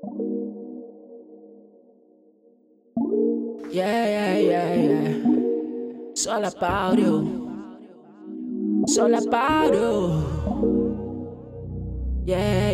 Yeah. It's all about you. It's all about you. Yeah.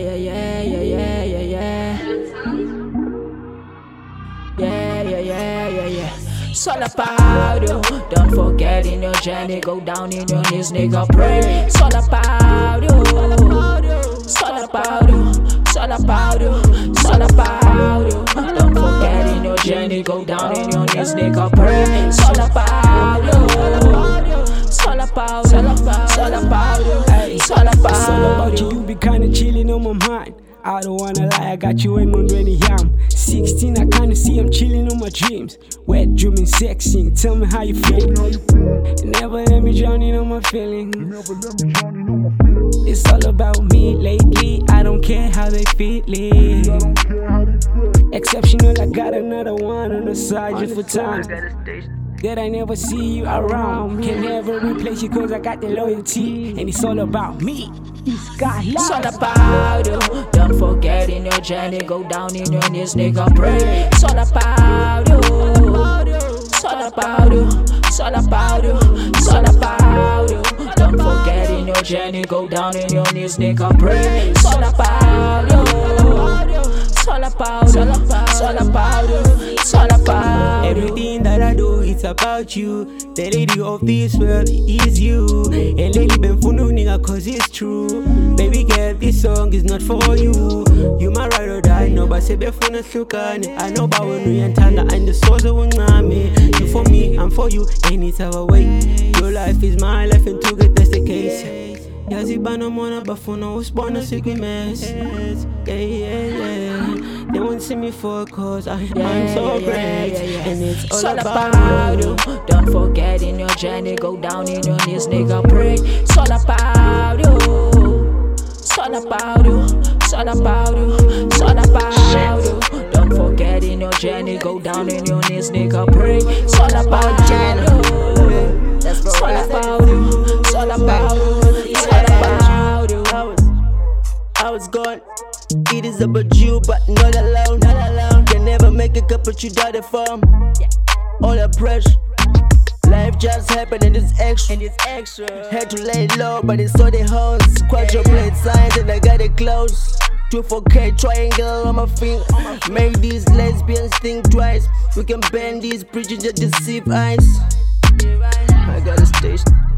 It's all about you. Don't forget in your journey, go down in your knees, nigga, pray. It's all about you. It's all about you. It's all about you. It's all about you. Don't forget in your journey, go down in your knees, nigga, pray. It's all about you. It's all about you. It's all about you. It's all about you. You be kinda chillin' on my mind. I don't wanna lie, I got you in when I'm 16, I kinda see I'm chillin' on my dreams. Wet dreaming, sexing, tell me how you feel. Never let me drown in on my feelings. It's all about me lately, I don't care how they feel it. Exceptional, I got another one on the side just for time. That I never see you around. Can never replace you cause I got the loyalty. And it's all about me. It's all about you. Don't forget in your journey, go down in your knees, nigga, pray. It's all about you. It's all about you. It's all about you. It's all about you. Don't forget in your journey, go down in your knees, nigga, pray. It's all about you. It's all about you. It's all about you. It's all about you. Everything that I do, it's about you. The lady of this world is you. And lately been for no nigga cause it's true. Baby girl, this song is not for you. You my ride or die, no but say before na slukane. I know about when we entanda and the souls of me. You for me, I'm for you, and it's our way. Your life is my life and to get that's the case. Yazibana mona bafuna was born a sick mess. Yeah. They won't see me for cause I'm so great. And it's all about you. Don't forget in your journey, go down in your knees, nigga, pray. It's all about you. It's all about you. It's all about you. It's all about you. Don't forget in your journey, go down in your knees, nigga, pray. It's all about you. It's all about you. It's all about you. It's all about you. I was gone. It is about you, but not alone. Can never make a cup, but you died from all the pressure. Life just happened and it's extra. Had to lay low, but it's all the hoes. Quadruplate signs and I got it close. 2-4K triangle on my finger. Make these lesbians think twice. We can bend these bridges that deceive eyes. I got a station.